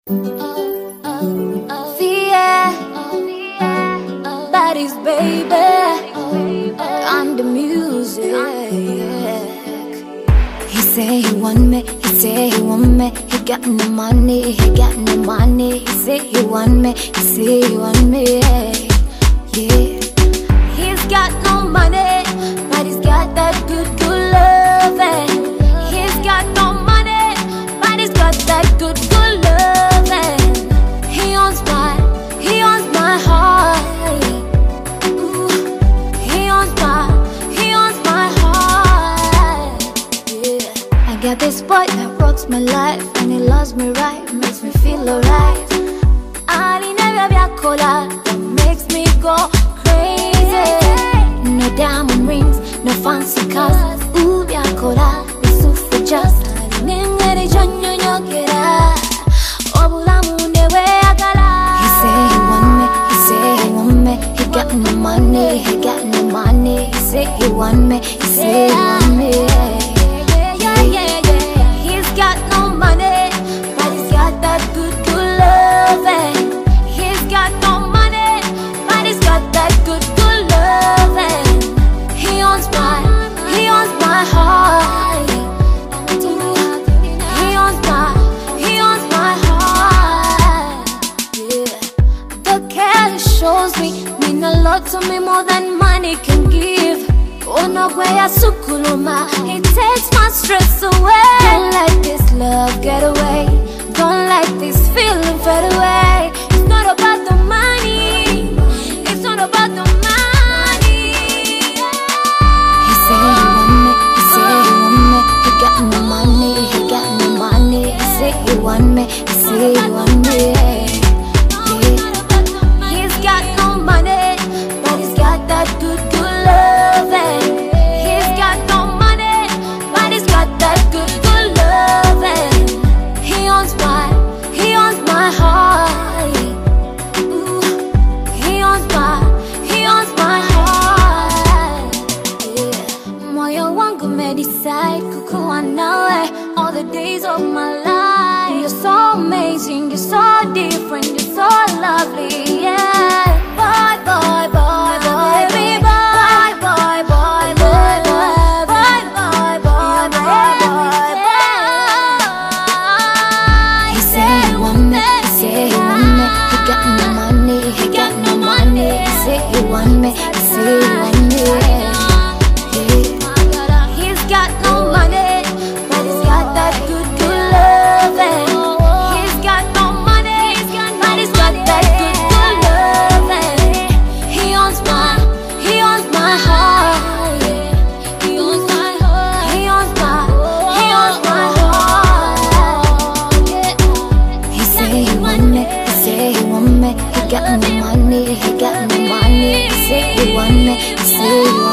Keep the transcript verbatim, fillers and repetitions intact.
Baddies, baby, I'm the music. He say he want me, he say he want me. He got no money, he got no money. He say he want me, he say he want me. Yeah, he's got no money, but he's got that good, good loving. He's got no money, but he's got that good, good loving. He owns my, he owns my heart. Ooh, he owns my, he owns my heart. Yeah, I got this boy that rocks my life, and he loves me right, makes me feel alright. And he never be a cola that makes me go crazy. No diamond rings, no fancy cars. Ooh, be a cola, the suit for just. Ningeri janyo nyokera, obula munde we agala. He say he want me, he say he want me. He got no money, he got no money. He say he want me, he say he want me. Yeah, yeah, yeah, yeah. He's got no money, but he's got that good, good loving. He's got no money, but he's got that good, good loving. He owns my, he owns my heart. He owns my, he owns my heart. Yeah. The care he shows me mean a lot to me, more than money can give. Oh no, where sukuluma, it takes my stress away. Don't let this love get away. Don't let this feeling fade away. It's not about the money, it's not about the money. He say he want me, he say he want me. He got no money, he got no money. He say he want me, he say he want me. Yeah. He's got no money, but he's got that good, good loving. He's got no money, but he's got that good, good loving. He owns my, he owns my heart. Ooh, he owns my, he owns my heart. Yeah. Moyo wangu me decide kukuwa nawe all the days of my life. You're so amazing, you're so different, you're so lovely. Yeah. Boy, boy, boy, boy, baby, boy, boy, boy, boy, boy, boy, boy, boy, boy, boy. He say he want me, he say he want me. He got no money, he got no money. He say he want me, he say he want me. Yeah. He's got no money, but he's got that good, good loving. He's got no money, but he's got that good, good loving. He owns my, he owns my heart. He owns my heart. He owns my, he owns my heart. Yeah. He say he want me, he say he want me. He got no money, he got no money. He say he want me, he say he want me.